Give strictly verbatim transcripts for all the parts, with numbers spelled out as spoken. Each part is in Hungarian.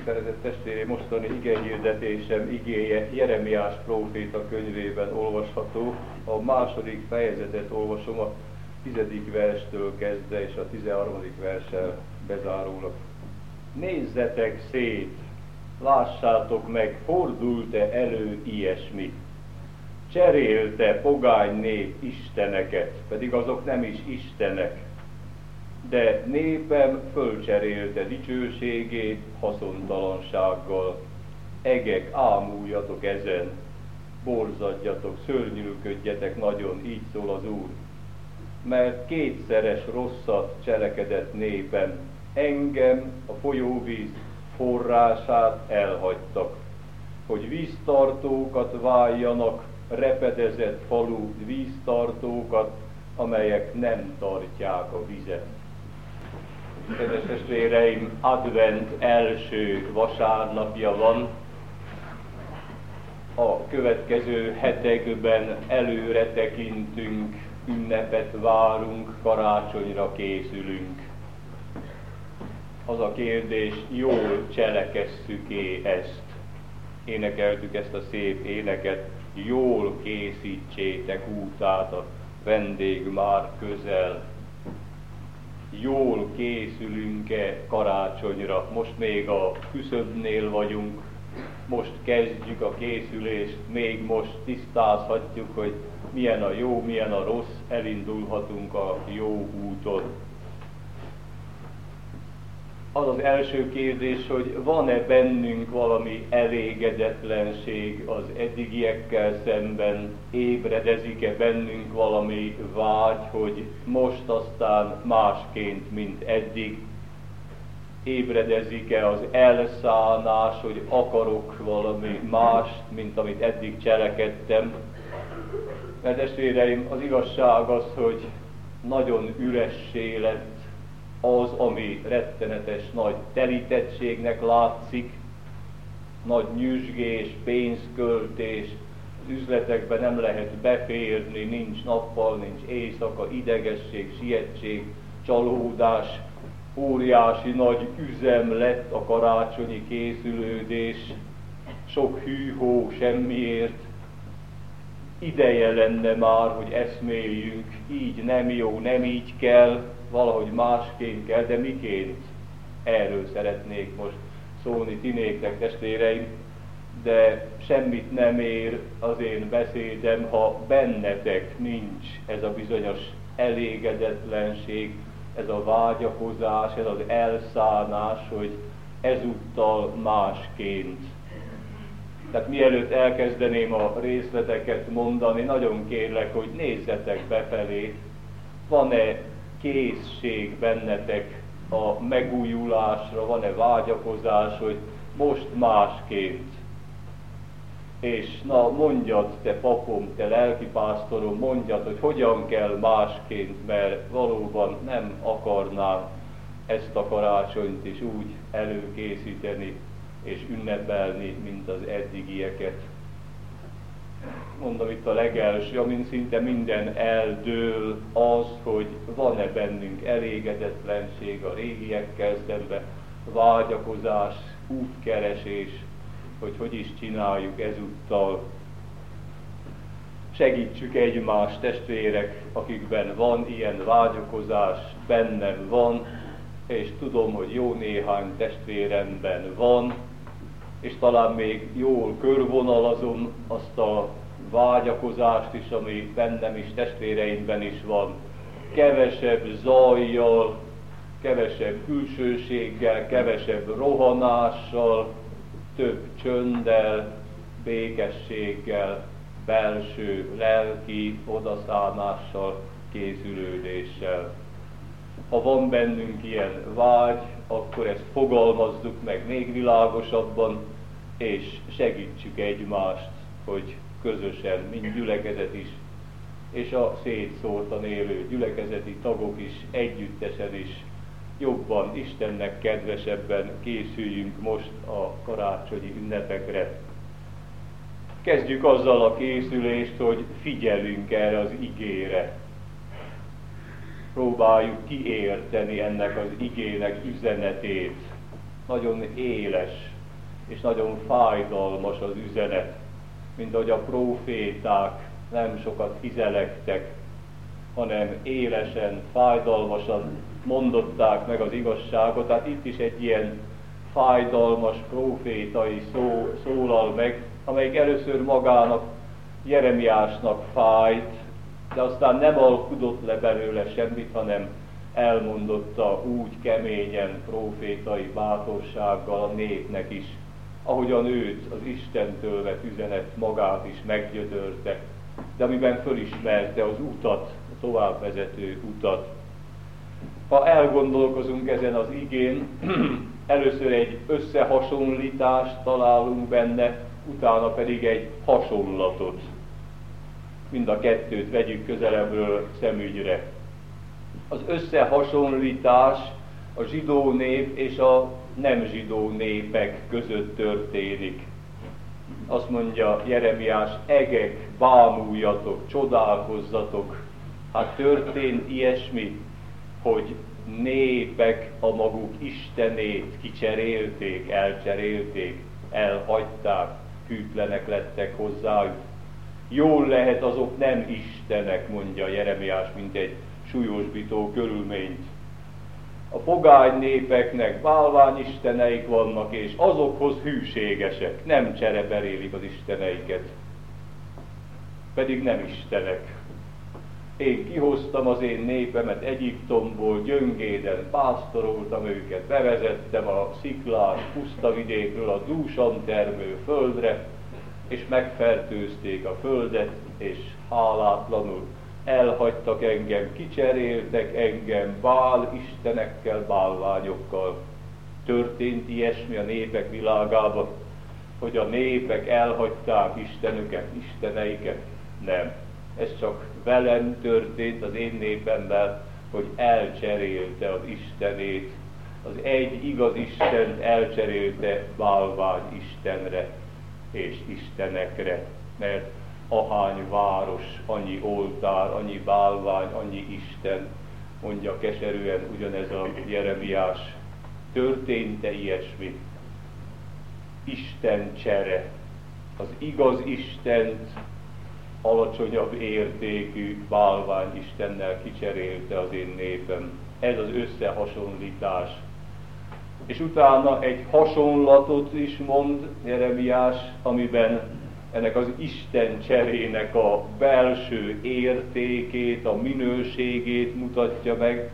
Szeretett testvéré, mostani igehirdetésem igéje Jeremiás próféta könyvében olvasható. A második fejezetet olvasom a tizedik verstől kezdve és a tizenharmadik verssel bezárólag. Nézzetek szét, lássátok meg, fordult-e elő ilyesmi. Cserélte pogány nép isteneket, pedig azok nem is istenek. De népem fölcserélte dicsőségét haszontalansággal. Egek, ámuljatok ezen, borzadjatok, szörnyűködjetek nagyon, így szól az Úr. Mert kétszeres rosszat cselekedett népem, engem, a folyóvíz forrását elhagytak, hogy víztartókat váljanak, repedezett falú víztartókat, amelyek nem tartják a vizet. Kedves testvéreim, advent első vasárnapja van. A következő hetekben előre tekintünk, ünnepet várunk, karácsonyra készülünk. Az a kérdés, jól cselekesszük-é ezt? Énekeltük ezt a szép éneket, jól készítsétek útát, a vendég már közel. Jól készülünk-e karácsonyra? Most még a küszöbnél vagyunk, most kezdjük a készülést, még most tisztázhatjuk, hogy milyen a jó, milyen a rossz, elindulhatunk a jó úton. Az az első kérdés, hogy van-e bennünk valami elégedetlenség az eddigiekkel szemben, ébredezik-e bennünk valami vágy, hogy most aztán másként, mint eddig, ébredezik-e az elszánás, hogy akarok valami mást, mint amit eddig cselekedtem. Mert testvéreim, az igazság az, hogy nagyon üressé lett az, ami rettenetes nagy telítettségnek látszik, nagy nyüzsgés, pénzköltés, az üzletekben nem lehet beférni, nincs nappal, nincs éjszaka, idegesség, sietség, csalódás, óriási nagy üzem lett a karácsonyi készülődés, sok hűhó semmiért. Ideje lenne már, hogy eszméljünk, így nem jó, nem így kell, valahogy másként kell, de miként? Erről szeretnék most szólni ti néktek, testvéreim, de semmit nem ér az én beszédem, ha bennetek nincs ez a bizonyos elégedetlenség, ez a vágyakozás, ez az elszánás, hogy ezúttal másként. Tehát mielőtt elkezdeném a részleteket mondani, nagyon kérlek, hogy nézzetek befelé, van-e készség bennetek a megújulásra, van-e vágyakozás, hogy most másként. És na mondjad, te papom, te lelkipásztorom, mondjad, hogy hogyan kell másként, mert valóban nem akarnám ezt a karácsonyt is úgy előkészíteni és ünnepelni, mint az eddigieket. Mondom itt a legelső, amint szinte minden eldől az, hogy van-e bennünk elégedetlenség a régiekkel szembe, vágyakozás, útkeresés, hogy hogy is csináljuk ezúttal. Segítsük egymást, testvérek, akikben van ilyen vágyakozás, bennem van, és tudom, hogy jó néhány testvéremben van, és talán még jól körvonalazom azt a vágyakozást is, ami bennem is, testvéreimben is van. Kevesebb zajjal, kevesebb külsőséggel, kevesebb rohanással, több csönddel, békességgel, belső, lelki odaszánással, készülődéssel. Ha van bennünk ilyen vágy, akkor ezt fogalmazzuk meg még világosabban, és segítsük egymást, hogy közösen, mint gyülekezet is, és a szétszórtan élő gyülekezeti tagok is, együttesen is, jobban, Istennek kedvesebben készüljünk most a karácsonyi ünnepekre. Kezdjük azzal a készülést, hogy figyelünk erre az igére. Próbáljuk kiérteni ennek az igének üzenetét. Nagyon éles, és nagyon fájdalmas az üzenet, mint ahogy a próféták nem sokat hizelektek, hanem élesen, fájdalmasan mondották meg az igazságot. Tehát itt is egy ilyen fájdalmas prófétai szó szólal meg, amelyik először magának, Jeremiásnak fájt, de aztán nem alkudott le belőle semmit, hanem elmondotta úgy keményen, prófétai bátorsággal a népnek is, ahogyan őt az Istentől vett üzenet magát is meggyötörte, de amiben fölismerte az utat, a továbbvezető utat. Ha elgondolkozunk ezen az igén, először egy összehasonlítást találunk benne, utána pedig egy hasonlatot. Mind a kettőt vegyük közelebbről szemügyre. Az összehasonlítás a zsidó nép és a nem zsidó népek között történik. Azt mondja Jeremiás, egek, bámuljatok, csodálkozzatok. Hát történt ilyesmi, hogy népek a maguk istenét kicserélték, elcserélték, elhagyták, hűtlenek lettek hozzájuk. Jól lehet, azok nem istenek, mondja Jeremiás, mint egy súlyosbító körülményt. A pogány népeknek bálványisteneik vannak, és azokhoz hűségesek, nem csereberélik az isteneiket, pedig nem istenek. Én kihoztam az én népemet Egyiptomból, gyöngéden pásztoroltam őket, bevezettem a sziklás puszta vidékről a dúsan termő földre, és megfertőzték a földet, és hálátlanul elhagytak engem, kicseréltek engem Bál istenekkel, bálványokkal. Történt ilyesmi a népek világában, hogy a népek elhagyták Istenüket, isteneiket? Nem. Ez csak velem történt, az én népemmel, hogy elcserélte az Istenét. Az egy igaz Istent elcserélte bálvány Istenre és istenekre, mert ahány város, annyi oltár, annyi bálvány, annyi Isten, mondja keserűen ugyanez a Jeremiás. Történt-e ilyesmi? Isten csere. Az igaz Istent alacsonyabb értékű bálvány Istennel kicserélte az én népem. Ez az összehasonlítás. És utána egy hasonlatot is mond Jeremiás, amiben ennek az Isten cserének a belső értékét, a minőségét mutatja meg.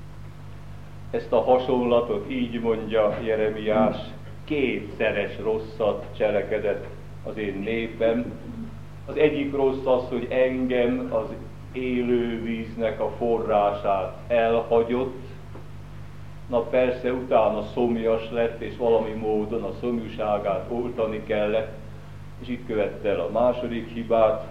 Ezt a hasonlatot így mondja Jeremiás, kétszeres rosszat cselekedett az én népem. Az egyik rossz az, hogy engem, az élő víznek a forrását elhagyott. Na persze utána szomjas lett, és valami módon a szomjúságát oltani kellett, és itt követte el a második hibát,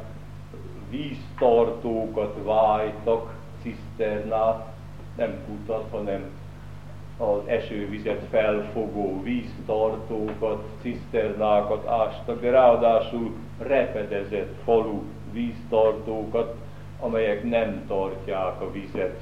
víztartókat vájtak, ciszternát, nem kutat, hanem az esővizet felfogó víztartókat, ciszternákat ástak, de ráadásul repedezett falu víztartókat, amelyek nem tartják a vizet.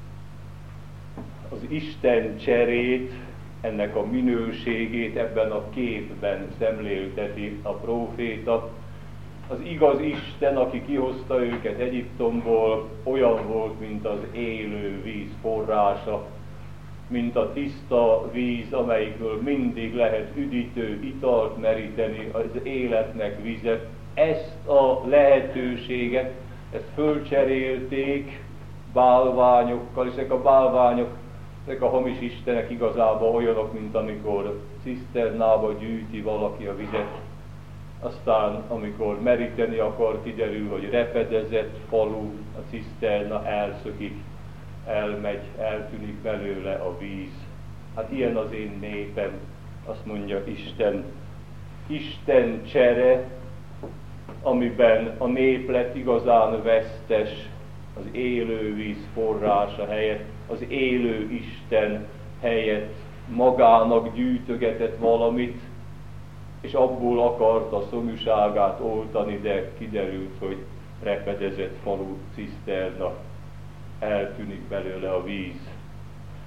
Az Isten cserét, ennek a minőségét ebben a képben szemlélteti a próféta. Az igaz Isten, aki kihozta őket Egyiptomból, olyan volt, mint az élő víz forrása, mint a tiszta víz, amelyikből mindig lehet üdítő italt meríteni, az életnek vize. Ezt a lehetőséget, ezt fölcserélték bálványokkal, és ezek a bálványok, ezek a hamis istenek igazából olyanok, mint amikor ciszternába gyűjti valaki a vizet, aztán amikor meríteni akar, kiderül, hogy repedezett falu, a ciszterna elszökik, elmegy, eltűnik belőle a víz. Hát ilyen az én népem, azt mondja Isten. Isten csere, amiben a nép lett igazán vesztes, az élő víz forrása helyett, az élő Isten helyett magának gyűjtögetett valamit, és abból akarta szomjúságát oltani, de kiderült, hogy repedezett falu ciszterna, eltűnik belőle a víz.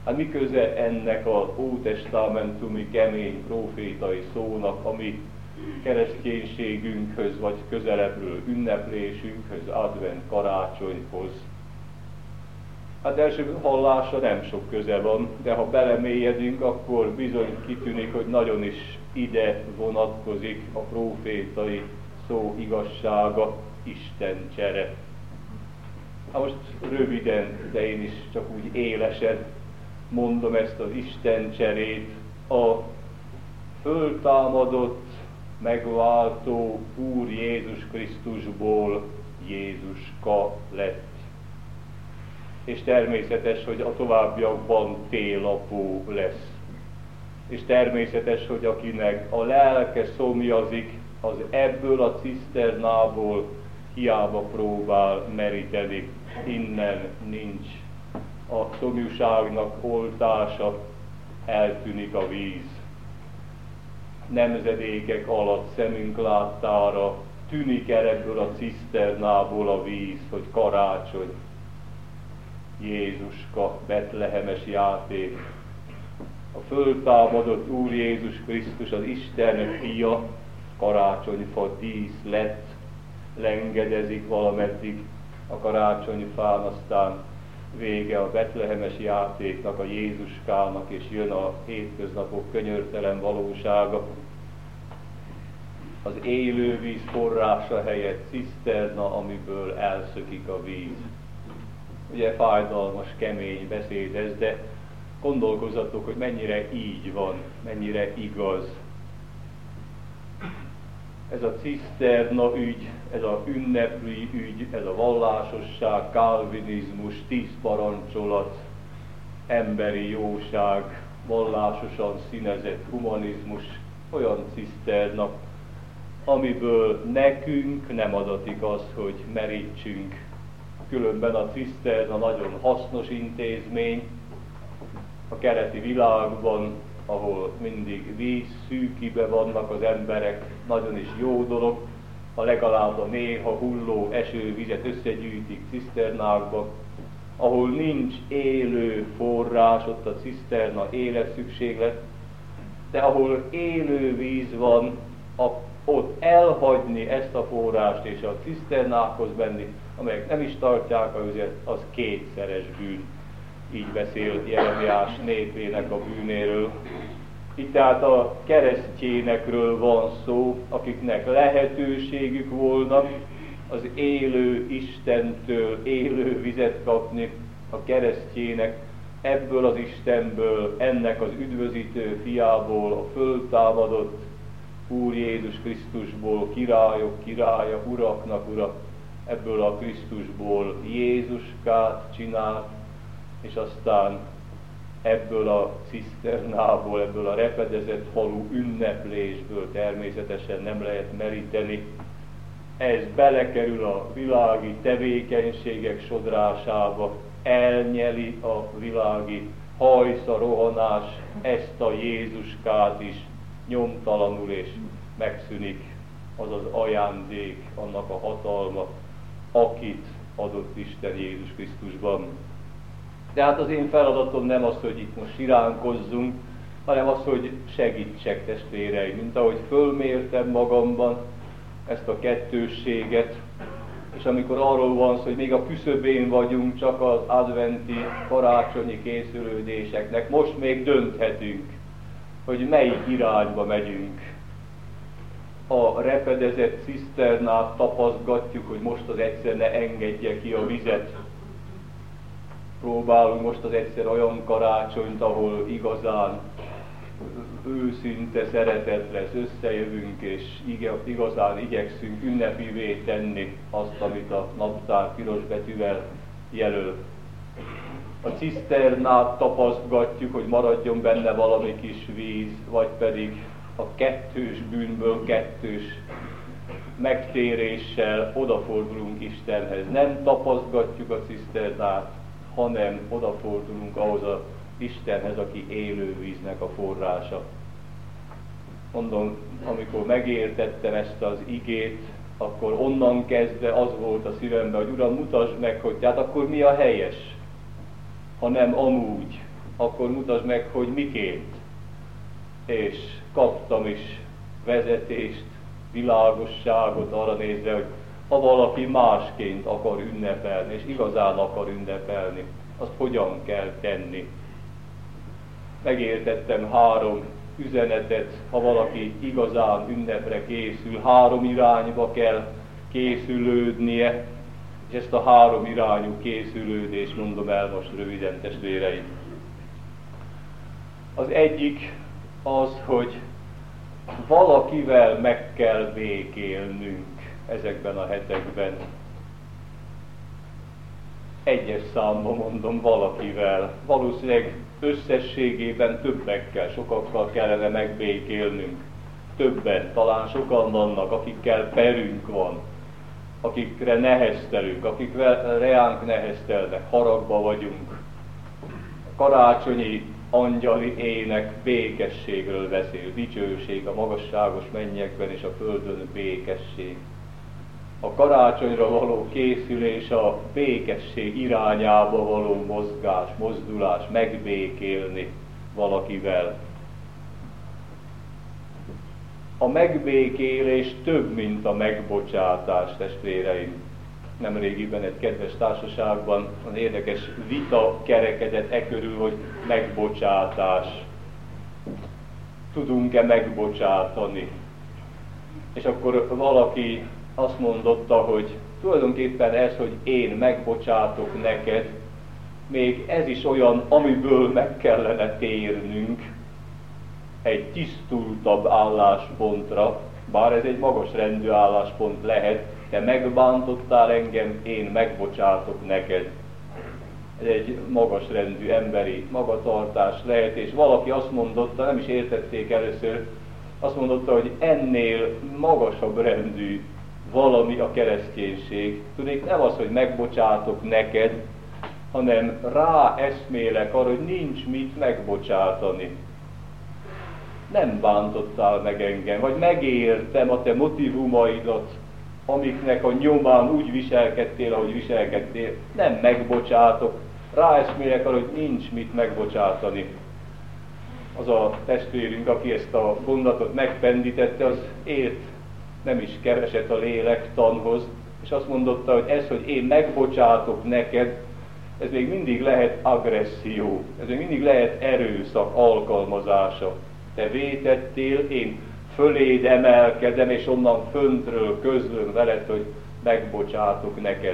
Hát mi köze ennek az ótestamentumi kemény prófétai szónak, ami kereszténységünkhöz, vagy közelebbről ünneplésünkhöz, advent karácsonyhoz? Hát első hallásra nem sok köze van, de ha belemélyedünk, akkor bizony kitűnik, hogy nagyon is ide vonatkozik a prófétai szó igazsága, Isten csere. Hát most röviden, de én is csak úgy élesen mondom ezt az Isten cserét. A föltámadott, megváltó Úr Jézus Krisztusból Jézuska lett. És természetes, hogy a továbbiakban télapó lesz. És természetes, hogy akinek a lelke szomjazik, az ebből a ciszternából hiába próbál meríteni. Innen nincs a szomjúságnak oltása, eltűnik a víz. Nemzedékek alatt szemünk láttára tűnik el ebből a ciszternából a víz, hogy karácsony, Jézuska, betlehemes játék. A föltámadott Úr Jézus Krisztus, az Isten fia, karácsonyfa dísz lett, lengedezik valameddig a karácsonyfán, aztán vége a betlehemes játéknak, a Jézuskának, és jön a hétköznapok könyörtelen valósága. Az élő víz forrása helyett ciszterna, amiből elszökik a víz. Ugye fájdalmas, kemény beszéd ez, de gondolkozzatok, hogy mennyire így van, mennyire igaz. Ez a ciszterna ügy, ez a ünnepi ügy, ez a vallásosság, kálvinizmus, tíz parancsolat, emberi jóság, vallásosan színezett humanizmus, olyan ciszterna, amiből nekünk nem adatik az, hogy merítsünk. Különben a ciszterna nagyon hasznos intézmény a keleti világban, ahol mindig víz szűkibe vannak az emberek, nagyon is jó dolog, ha legalább a néha hulló esővizet összegyűjtik ciszternákba, ahol nincs élő forrás, ott a ciszterna életszükséglet, de ahol élő víz van, a, ott elhagyni ezt a forrást és a ciszternákhoz menni, amelyek nem is tartják a vizet, az kétszeres bűn. Így beszél Jeremiás népének a bűnéről. Itt tehát a keresztjénekről van szó, akiknek lehetőségük volna az élő Istentől élő vizet kapni, a keresztjének ebből az Istenből, ennek az üdvözítő fiából, a föltámadott Úr Jézus Krisztusból, királyok királya, uraknak ura, ebből a Krisztusból Jézuskát csinált, és aztán ebből a ciszternából, ebből a repedezett falu ünneplésből természetesen nem lehet meríteni. Ez belekerül a világi tevékenységek sodrásába, elnyeli a világi hajsza, rohanás, ezt a Jézuskát is nyomtalanul, és megszűnik az az ajándék, annak a hatalma, akit adott Isten Jézus Krisztusban. De hát az én feladatom nem az, hogy itt most siránkozzunk, hanem az, hogy segítsek, testvéreim, mint ahogy fölmértem magamban ezt a kettősséget, és amikor arról van szó, hogy még a küszöbén vagyunk csak az adventi karácsonyi készülődéseknek, most még dönthetünk, hogy melyik irányba megyünk. A repedezett ciszternát tapaszgatjuk, hogy most az egyszer ne engedje ki a vizet. Próbálunk most az egyszer olyan karácsonyt, ahol igazán őszinte szeretet lesz, összejövünk, és igazán igyekszünk ünnepivé tenni azt, amit a naptár piros betűvel jelöl. A ciszternát tapaszgatjuk, hogy maradjon benne valami kis víz, vagy pedig a kettős bűnből kettős megtéréssel odafordulunk Istenhez. Nem tapaszgatjuk a ciszternát, hanem odafordulunk ahhoz az Istenhez, aki élő víznek a forrása. Mondom, amikor megértettem ezt az igét, akkor onnan kezdve az volt a szívemben, hogy Uram, mutasd meg, hogy tehát akkor mi a helyes, ha nem amúgy, akkor mutasd meg, hogy miként. És kaptam is vezetést, világosságot arra nézve, hogy ha valaki másként akar ünnepelni, és igazán akar ünnepelni, azt hogyan kell tenni. Megértettem három üzenetet, ha valaki igazán ünnepre készül, három irányba kell készülődnie, és ezt a három irányú készülődést mondom el most röviden, testvéreim. Az egyik az, hogy valakivel meg kell békélnünk ezekben a hetekben. Egyes számban mondom valakivel, valószínűleg összességében többekkel, sokakkal kellene megbékélnünk. Többen, talán sokan vannak, akikkel perünk van, akikre neheztelünk, akik reánk neheztelnek, haragba vagyunk. A karácsonyi angyali ének békességről beszél, dicsőség a magasságos mennyekben és a földön békesség. A karácsonyra való készülés a békesség irányába való mozgás, mozdulás, megbékélni valakivel. A megbékélés több, mint a megbocsátás, testvéreim. Nemrégiben egy kedves társaságban az érdekes vita kerekedett e körül, hogy megbocsátás. Tudunk-e megbocsátani? És akkor valaki azt mondotta, hogy tulajdonképpen ez, hogy én megbocsátok neked, még ez is olyan, amiből meg kellene térnünk egy tisztultabb álláspontra, bár ez egy magas rendű álláspont lehet, te megbántottál engem, én megbocsátok neked. Ez egy magas rendű emberi magatartás lehet, és valaki azt mondotta, nem is értették először, azt mondotta, hogy ennél magasabb rendű valami a kereszténység. Tudnék, nem az, hogy megbocsátok neked, hanem ráeszmélek arra, hogy nincs mit megbocsátani. Nem bántottál meg engem, vagy megértem a te motivumaidat, amiknek a nyomán úgy viselkedtél, ahogy viselkedtél. Nem megbocsátok, ráeszmélek arra, hogy nincs mit megbocsátani. Az a testvérünk, aki ezt a gondolatot megpendítette, az ért nem is keveset a lélektanhoz, és azt mondotta, hogy ez, hogy én megbocsátok neked, ez még mindig lehet agresszió, ez még mindig lehet erőszak alkalmazása. Te vétettél, én föléd emelkedem, és onnan föntről közlöm veled, hogy megbocsátok neked.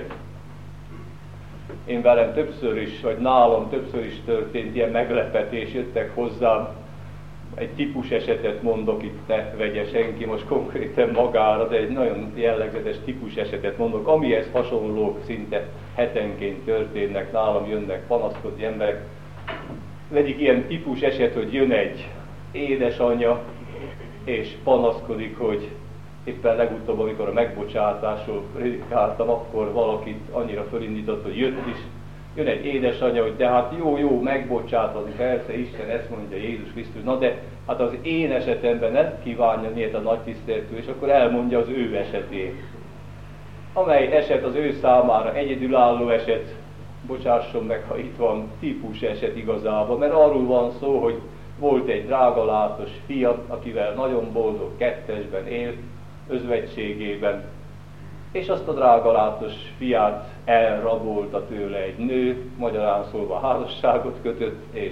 Én velem többször is, vagy nálam többször is történt ilyen meglepetés, jöttek hozzám, egy típus esetet mondok, itt ne vegye senki most konkrétan magára, de egy nagyon jellegzetes típus esetet mondok, amihez hasonlók szinte hetenként történnek, nálam jönnek panaszkodni emberek. Az egyik ilyen típus eset, hogy jön egy édesanyja, és panaszkodik, hogy éppen legutóbb, amikor a megbocsátásról prédikáltam, akkor valakit annyira fölindított, hogy jött is. Jön egy édesanyja, hogy de hát jó, jó, megbocsátani, persze, Isten ezt mondja, Jézus Krisztus, na de hát az én esetemben nem kívánja miért a nagy tiszteletű, és akkor elmondja az ő esetét. Amely eset az ő számára egyedülálló eset, bocsásson meg, ha itt van, típus eset igazából, mert arról van szó, hogy volt egy drágalátos fia, akivel nagyon boldog kettesben élt, özvegységében, és azt a drágalátos fiát elrabolta tőle egy nő, magyarán szólva házasságot kötött, és,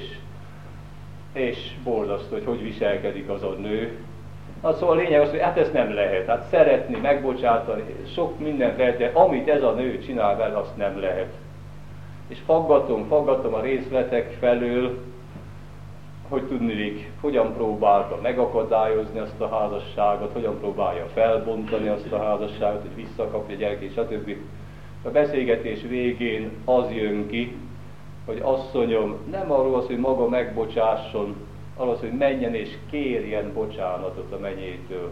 és borzasztó, hogy hogy viselkedik az a nő. Hát szóval a lényeg az, hogy hát ez nem lehet, hát szeretni, megbocsátani, sok mindent lehet, de amit ez a nő csinál vele, azt nem lehet. És faggatom, faggatom a részletek felől, hogy tudnilik, hogyan próbálta megakadályozni azt a házasságot, hogyan próbálja felbontani azt a házasságot, hogy visszakapja gyerekét, stb. A beszélgetés végén az jön ki, hogy asszonyom, nem arról az, hogy maga megbocsásson, arról az, hogy menjen és kérjen bocsánatot a mennyétől.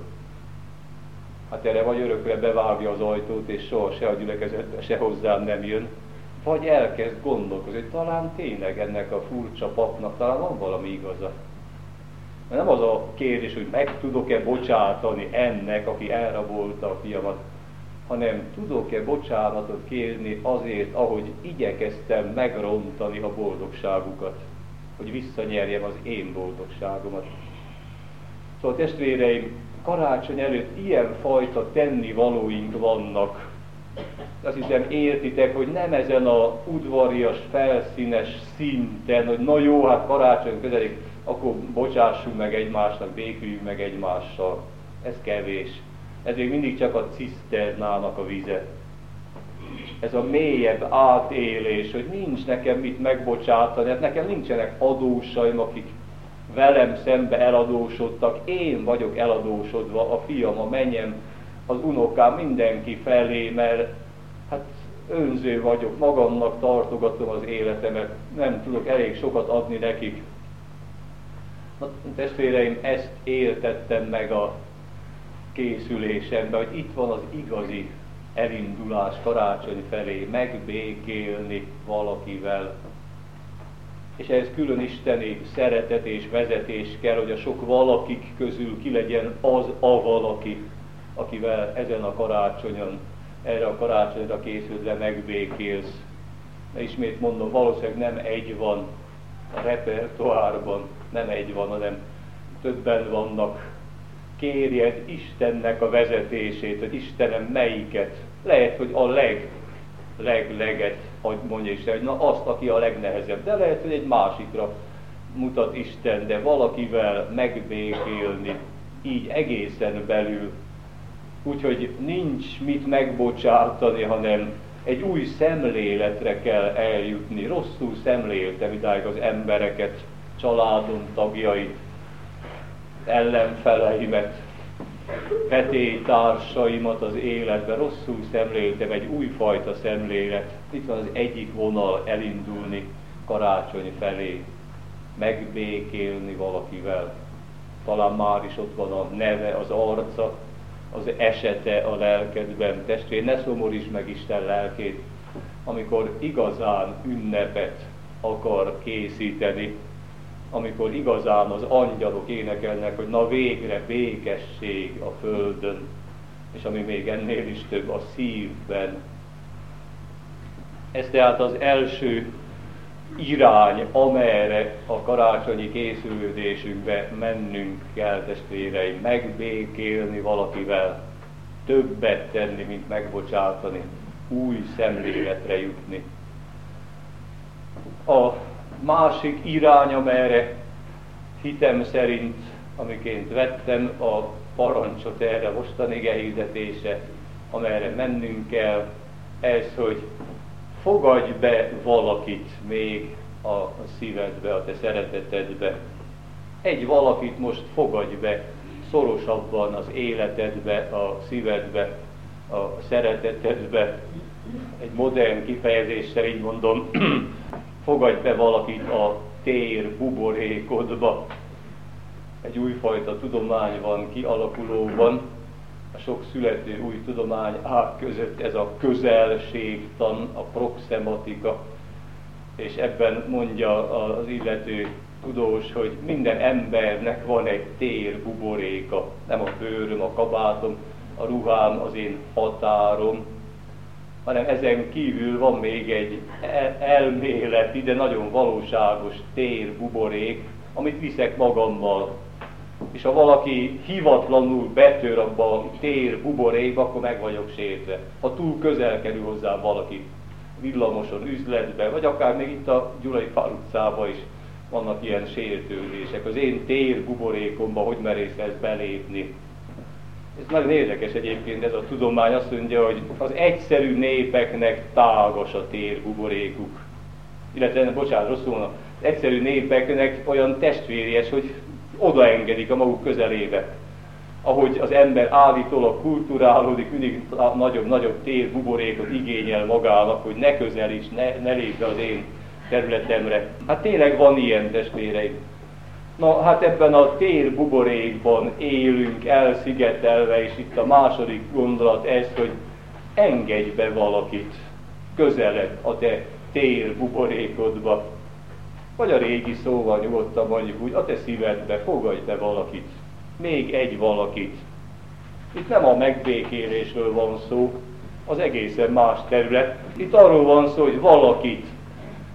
Hát erre vagy örökre bevágja az ajtót, és soha se a gyülekezetbe, se hozzám nem jön, vagy elkezd gondolkozni, hogy talán tényleg ennek a furcsa papnak talán van valami igaza. Mert nem az a kérdés, hogy meg tudok-e bocsátani ennek, aki elrabolta a fiamat, hanem tudok-e bocsánatot kérni azért, ahogy igyekeztem megrontani a boldogságukat. hogy visszanyerjem az én boldogságomat. Szóval testvéreim, karácsony előtt ilyen fajta tennivalóink vannak. Azt hiszem értitek, hogy nem ezen a udvarias, felszínes szinten, hogy na jó, hát karácsony közelik, akkor bocsássunk meg egymásnak, béküljünk meg egymással. Ez kevés. Ez még mindig csak a ciszternának a vize. Ez a mélyebb átélés, hogy nincs nekem mit megbocsátani, hát nekem nincsenek adósaim, akik velem szembe eladósodtak, én vagyok eladósodva, a fiam, a mennyem, az unokám, mindenki felé, mert hát önző vagyok, magamnak tartogatom az életemet, nem tudok elég sokat adni nekik. Na, testvéreim, ezt éltettem meg a készülésemben, hogy itt van az igazi elindulás karácsony felé, megbékélni valakivel. És ehhez külön isteni szeretet és vezetés kell, hogy a sok valakik közül ki legyen az a valaki, akivel ezen a karácsonyon, erre a karácsonyra készülve megbékélsz. De ismét mondom, valószínűleg nem egy van a repertoárban, nem egy van, hanem többen vannak. Kérjed Istennek a vezetését, hogy Istenem melyiket, lehet, hogy a leg, leg, leget mondja Isten, hogy na azt, aki a legnehezebb, de lehet, hogy egy másikra mutat Isten, de valakivel megbékélni, így egészen belül, úgyhogy nincs mit megbocsátani, hanem egy új szemléletre kell eljutni. Rosszul szemléltem idáig az embereket, családom tagjait, ellenfeleimet, vetélytársaimat az életben, rosszul szemléltem, egy újfajta szemlélet. Itt van az egyik vonal, elindulni karácsony felé, megbékélni valakivel. Talán már is ott van a neve, az arca, az esete a lelkedben. Testvér, ne szomorítsd meg Isten lelkét, amikor igazán ünnepet akar készíteni, amikor igazán az angyalok énekelnek, hogy na végre békesség a földön, és ami még ennél is több, a szívben. Ez tehát az első irány, amerre a karácsonyi készülődésünkbe mennünk kell, testvéreim, megbékélni valakivel, többet tenni, mint megbocsátani, új szemléletre jutni. A másik irány, amerre hitem szerint, amiként vettem a parancsot erre mostani igehirdetése, amerre mennünk kell, ez, hogy fogadj be valakit még a szívedbe, a te szeretetedbe. Egy valakit most fogadj be szorosabban az életedbe, a szívedbe, a szeretetedbe. Egy modern kifejezéssel így mondom, fogadj be valakit a tér buborékodba. Egy újfajta tudomány van kialakulóban, a sok születő új tudomány ág között ez a közelségtan, a proxematika, és ebben mondja az illető tudós, hogy minden embernek van egy tér buboréka, nem a bőröm, a kabátom, a ruhám, az én határom, hanem ezen kívül van még egy elméleti, de nagyon valóságos tér buborék, amit viszek magammal. És ha valaki hivatlanul betör abba a tér buborékba, akkor meg vagyok sértve. Ha túl közel kerül hozzá valaki villamoson, üzletbe, vagy akár még itt a Gyulai Pál utcában is vannak ilyen sértődések. Az én tér buborékomba hogy merészelsz belépni? Ez nagyon érdekes egyébként, ez a tudomány azt mondja, hogy az egyszerű népeknek tágas a tér buborékuk. Illetve, bocsánat, rosszul mondom, az egyszerű népeknek olyan testvéries, hogy odaengedik a maguk közelébe. Ahogy az ember állítólag kulturálódik, mindig nagyobb-nagyobb tér buborékot igényel magának, hogy ne közelíts, ne, ne lépj be az én területemre. Hát tényleg van ilyen, testvéreim. Na, hát ebben a tér buborékban élünk elszigetelve, és itt a második gondolat ez, hogy engedj be valakit közelebb a te tér buborékodba. Vagy a régi szóval nyugodtan mondjuk úgy, a te szívedbe fogadj be valakit, még egy valakit. Itt nem a megbékélésről van szó, az egészen más terület. Itt arról van szó, hogy valakit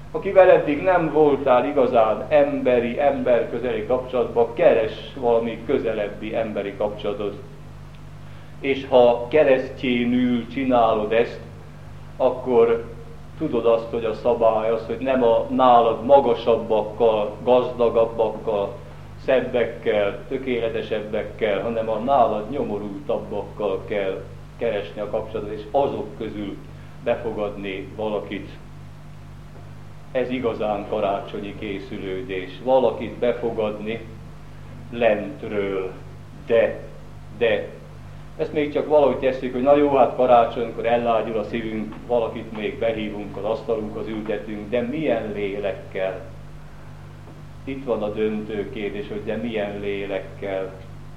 Akivel eddig nem voltál igazán emberi, emberközeli kapcsolatban, keres valami közelebbi emberi kapcsolatot. És ha keresztjénül csinálod ezt, akkor tudod azt, hogy a szabály az, hogy nem a nálad magasabbakkal, gazdagabbakkal, szebbekkel, tökéletesebbekkel, hanem a nálad nyomorultabbakkal kell keresni a kapcsolatot, és azok közül befogadni valakit. Ez igazán karácsonyi készülődés. Valakit befogadni lentről, de, de. Ezt még csak valahogy tesszük, hogy na jó, hát karácsonykor ellágyul a szívünk, valakit még behívunk, az asztalunkhoz ültetünk, de milyen lélekkel? Itt van a döntő kérdés, hogy de milyen lélekkel?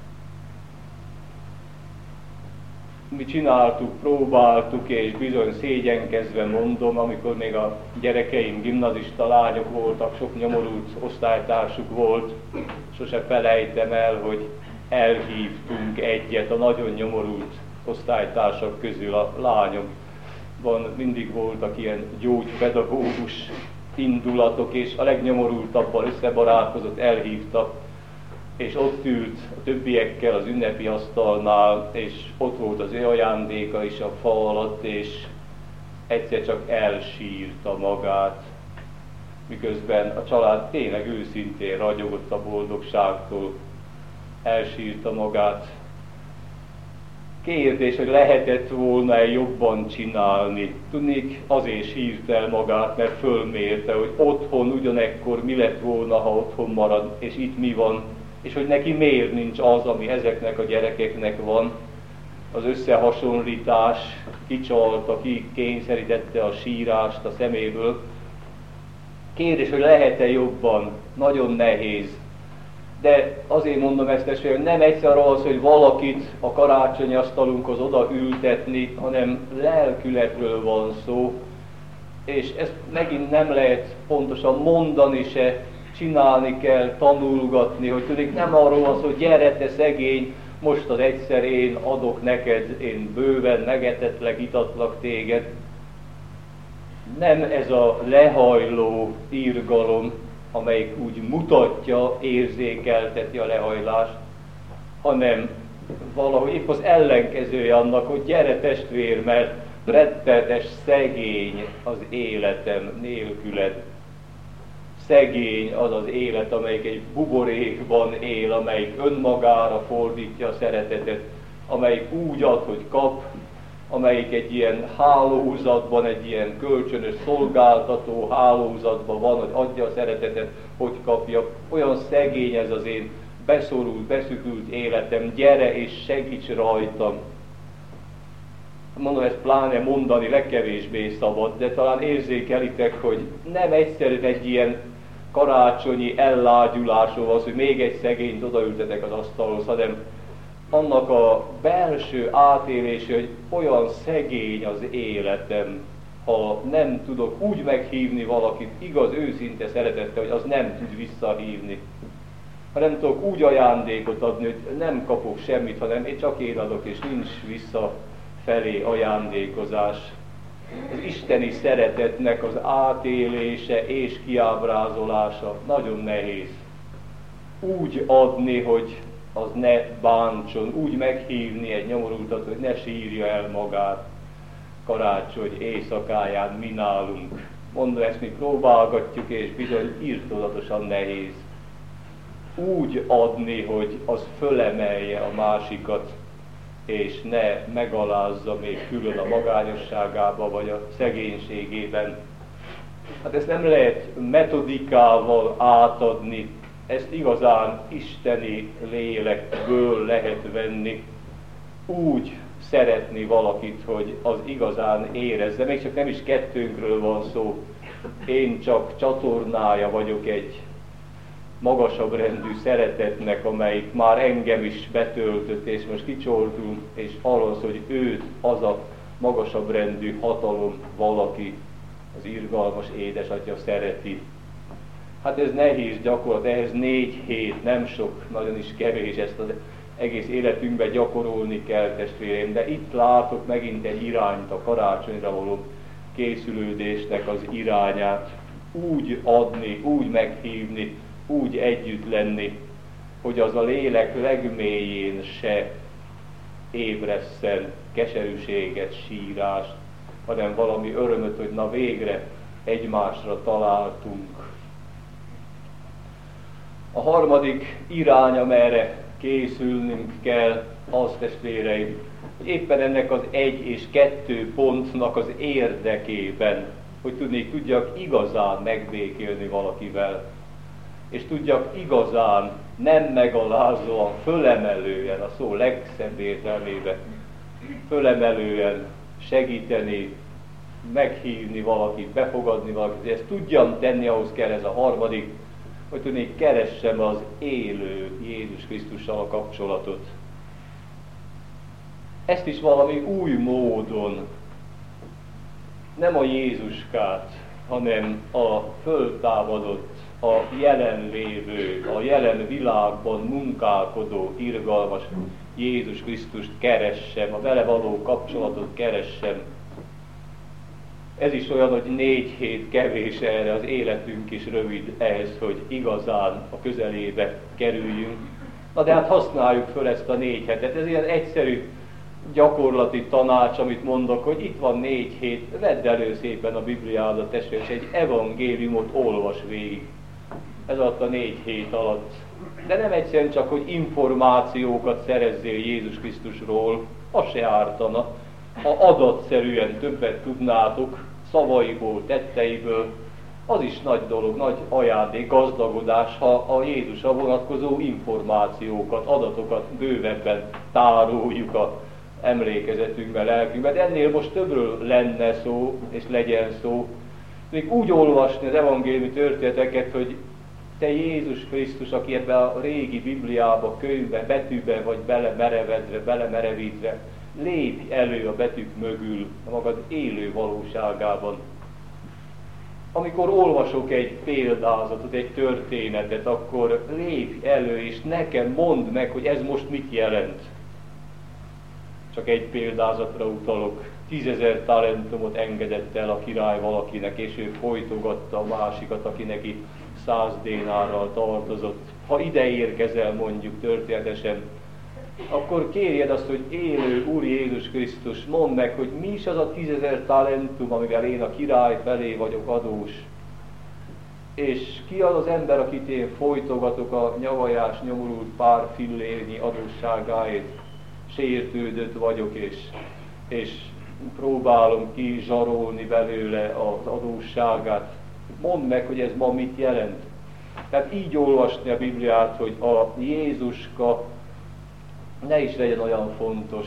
Mi csináltuk, próbáltuk, és bizony szégyenkezve mondom, amikor még a gyerekeim gimnazista lányok voltak, sok nyomorult osztálytársuk volt, sose felejtem el, hogy elhívtunk egyet a nagyon nyomorult osztálytársak közül, a lányokban mindig voltak ilyen gyógypedagógus indulatok, és a legnyomorultabban összebarátkozott, elhívtak, és ott ült a többiekkel az ünnepi asztalnál, és ott volt az ő ajándéka is a fa alatt, és egyszer csak elsírta magát, miközben a család tényleg őszintén ragyogott a boldogságtól, elsírta magát. Kérdés, hogy lehetett volna jobban csinálni. Tudnék, azért sírt el magát, mert fölmérte, hogy otthon ugyanekkor mi lett volna, ha otthon marad, és itt mi van, és hogy neki miért nincs az, ami ezeknek a gyerekeknek van. Az összehasonlítás kicsalta, ki kényszerítette a sírást a szeméből. Kérdés, hogy lehet-e jobban? Nagyon nehéz. De azért mondom ezt, testvérem, hogy nem egyszer az, hogy valakit a karácsonyi asztalunkhoz oda ültetni, hanem lelkületről van szó, és ezt megint nem lehet pontosan mondani se, csinálni kell, tanulgatni, hogy tudjuk, nem arról van szó, hogy gyere te szegény, most az egyszer én adok neked, én bőven megetetlek, itatlak téged. Nem ez a lehajló irgalom, amelyik úgy mutatja, érzékelteti a lehajlást, hanem valahogy épp az ellenkezője annak, hogy gyere testvér, mert rettenetes szegény az életem nélküled. Szegény az az élet, amelyik egy buborékban él, amelyik önmagára fordítja a szeretetet, amelyik úgy ad, hogy kap, amelyik egy ilyen hálózatban, egy ilyen kölcsönös szolgáltató hálózatban van, hogy adja a szeretetet, hogy kapja. Olyan szegény ez az én beszorult, beszükült életem, gyere és segíts rajtam. Mondom, ezt pláne mondani legkevésbé szabad, de talán érzékelitek, hogy nem egyszerűen egy ilyen karácsonyi ellágyulásról van, hogy még egy szegényt odaültetek az asztalhoz, hanem annak a belső átélése, hogy olyan szegény az életem, ha nem tudok úgy meghívni valakit igaz, őszinte szeretettel, hogy az nem tud visszahívni. Ha nem tudok úgy ajándékot adni, hogy nem kapok semmit, hanem én csak én adok, és nincs visszafelé ajándékozás. Az isteni szeretetnek az átélése és kiábrázolása nagyon nehéz. Úgy adni, hogy az ne bántson, úgy meghívni egy nyomorultat, hogy ne sírja el magát karácsony éjszakáján mi nálunk. Mondom, ezt mi próbálgatjuk, és bizony irtózatosan nehéz. Úgy adni, hogy az fölemelje a másikat, és ne megalázza még külön a magányosságába, vagy a szegénységében. Hát ezt nem lehet metodikával átadni, ezt igazán isteni lélekből lehet venni, úgy szeretni valakit, hogy az igazán érezze, még csak nem is kettőnkről van szó, én csak csatornája vagyok egy magasabb rendű szeretetnek, amelyik már engem is betöltött, és most kicsoltunk, és arról szól, hogy őt az a magasabb rendű hatalom valaki, az irgalmas édesatya szereti. Hát ez nehéz gyakorlat, ehhez négy hét, nem sok, nagyon is kevés, ezt az egész életünkben gyakorolni kell, testvéreim, de itt látok megint egy irányt, a karácsonyra való készülődésnek az irányát. úgy adni, úgy meghívni, úgy együtt lenni, hogy az a lélek legmélyén se ébresszen keserűséget, sírást, hanem valami örömöt, hogy na végre egymásra találtunk. A harmadik irány, amerre készülnünk kell, az, testvéreim, hogy éppen ennek az egy és kettő pontnak az érdekében, hogy tudnék, tudjak igazán megbékélni valakivel, és tudjak igazán, nem megalázóan, fölemelően, a szó legszebb értelmében, fölemelően segíteni, meghívni valakit, befogadni valakit, ezt tudjam tenni, ahhoz kell ez a harmadik, hogy tudnék, keressem az élő Jézus Krisztussal a kapcsolatot. Ezt is valami új módon, nem a Jézuskát, hanem a föltámadott, a jelenlévő, a jelen világban munkálkodó, irgalmas Jézus Krisztust keressem, a vele való kapcsolatot keressem. Ez is olyan, hogy négy hét kevés erre, az életünk is rövid ehhez, hogy igazán a közelébe kerüljünk. Na de hát használjuk föl ezt a négy hetet. Ez ilyen egyszerű gyakorlati tanács, amit mondok, hogy itt van négy hét, vedd elő szépen a Bibliádat, testvér, és egy evangéliumot olvas végig. Ez alatt a négy hét alatt. De nem egyszerűen csak, hogy információkat szerezzél Jézus Krisztusról, az se ártana. Ha adatszerűen többet tudnátok, szavaiból, tetteiből, az is nagy dolog, nagy ajándék, gazdagodás, ha a Jézusra vonatkozó információkat, adatokat bővebben tároljuk a emlékezetünkben, lelkünkben. De ennél most többről lenne szó, és legyen szó. Még úgy olvasni az evangéliumi történeteket, hogy te Jézus Krisztus, aki ebbe a régi Bibliába, könyvbe, betűbe vagy belemerevedve, belemerevítve, lépj elő a betűk mögül a magad élő valóságában. Amikor olvasok egy példázatot, egy történetet, akkor lépj elő, és nekem mondd meg, hogy ez most mit jelent. Csak egy példázatra utalok. Tízezer talentumot engedett el a király valakinek, és ő folytogatta a másikat, aki neki száz dénárral tartozott. Ha ide érkezel, mondjuk történetesen, akkor kérjed azt, hogy élő Úr Jézus Krisztus, mondd meg, hogy mi is az a tízezer talentum, amivel én a király felé vagyok adós. És ki az az ember, akit én folytogatok a nyavajás, nyomorult pár fillérnyi adósságáért. Sértődött vagyok, és, és próbálom kizsarolni belőle az adósságát. Mondd meg, hogy ez ma mit jelent. Tehát így olvasni a Bibliát, hogy a Jézuska ne is legyen olyan fontos.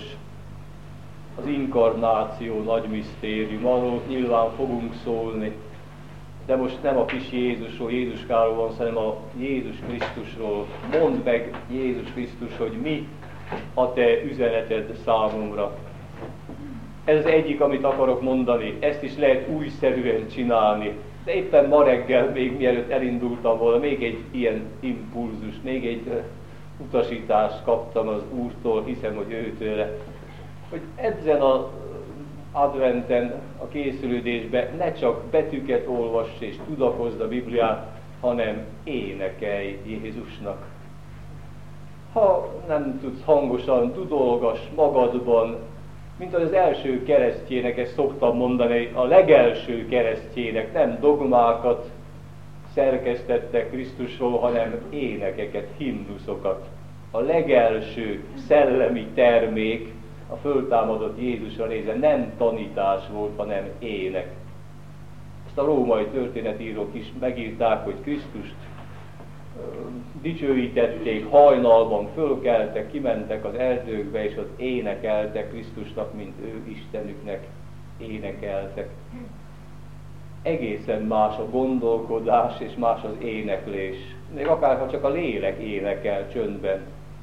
Az inkarnáció nagy misztérium, arról nyilván fogunk szólni, de most nem a kis Jézusról, Jézuskáról van, hanem a Jézus Krisztusról. Mondd meg, Jézus Krisztus, hogy mi a te üzeneted számomra. Ez az egyik, amit akarok mondani. Ezt is lehet újszerűen csinálni. De éppen ma reggel, még mielőtt elindultam volna, még egy ilyen impulzus, még egy utasítást kaptam az Úrtól, hiszem, hogy őtőle, hogy ezen az adventen, a készülődésben ne csak betűket olvass és tudakozd a Bibliát, hanem énekelj Jézusnak. Ha nem tudsz hangosan, tudolgass magadban, mint az első keresztjének, ezt szoktam mondani, a legelső keresztjének nem dogmákat szerkesztettek Krisztusról, hanem énekeket, himnuszokat. A legelső szellemi termék a föltámadott Jézusra nézve nem tanítás volt, hanem ének. Ezt a római történetírók is megírták, hogy Krisztust dicsőítették, hajnalban fölkeltek, kimentek az erdőkbe, és ott énekeltek Krisztusnak, mint ő Istenüknek énekeltek. Egészen más a gondolkodás, és más az éneklés. Még akárha csak a lélek énekel csöndben.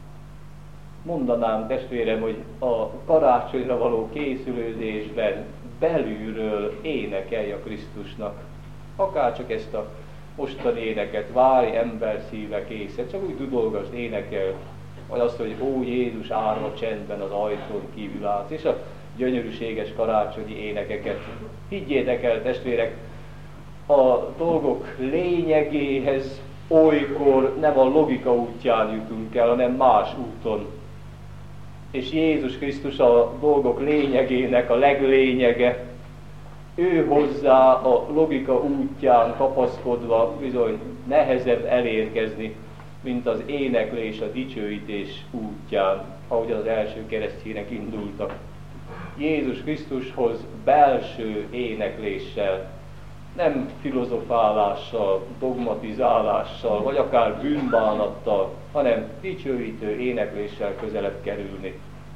Mondanám, testvérem, hogy a karácsonyra való készülődésben belülről énekelj a Krisztusnak. Akár csak ezt a mostani éneket, várj ember szíve készen, csak úgy tudolgasd, énekel, vagy azt, hogy ó Jézus árva csendben az ajtón kívül állsz, és a gyönyörűséges karácsonyi énekeket. Higgyétek el, testvérek, a dolgok lényegéhez olykor nem a logika útján jutunk el, hanem más úton. És Jézus Krisztus a dolgok lényegének a leglényege. Ő hozzá a logika útján kapaszkodva bizony nehezebb elérkezni, mint az éneklés, a dicsőítés útján, ahogy az első keresztjének indultak. Jézus Krisztushoz belső énekléssel, nem filozofálással, dogmatizálással, vagy akár bűnbánattal, hanem dicsőítő énekléssel közelebb kerülni.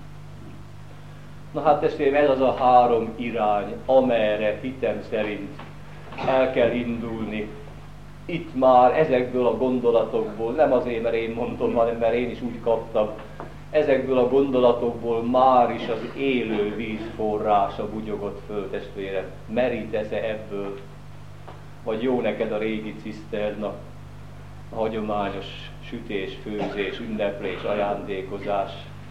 Na hát testvérem, ez az a három irány, amerre hitem szerint el kell indulni. Itt már ezekből a gondolatokból, nem azért, mert én mondom, hanem mert én is úgy kaptam, ezekből a gondolatokból már is az élő víz forrása bugyogott föl, testvérem. Merítesz-e ebből? Vagy jó neked a régi ciszterna, a hagyományos sütés, főzés, ünneplés, ajándékozás?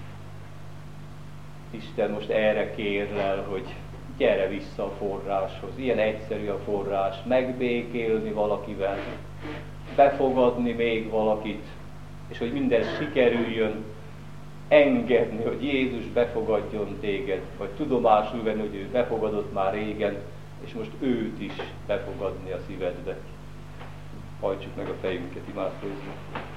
Isten most erre kérlel, hogy gyere vissza a forráshoz. Ilyen egyszerű a forrás. Megbékélni valakivel, befogadni még valakit, és hogy minden sikerüljön, engedni, hogy Jézus befogadjon téged, vagy tudomásul venni, hogy ő befogadott már régen, és most őt is befogadni a szívedbe. Hajtsuk meg a fejünket, imádkozzunk.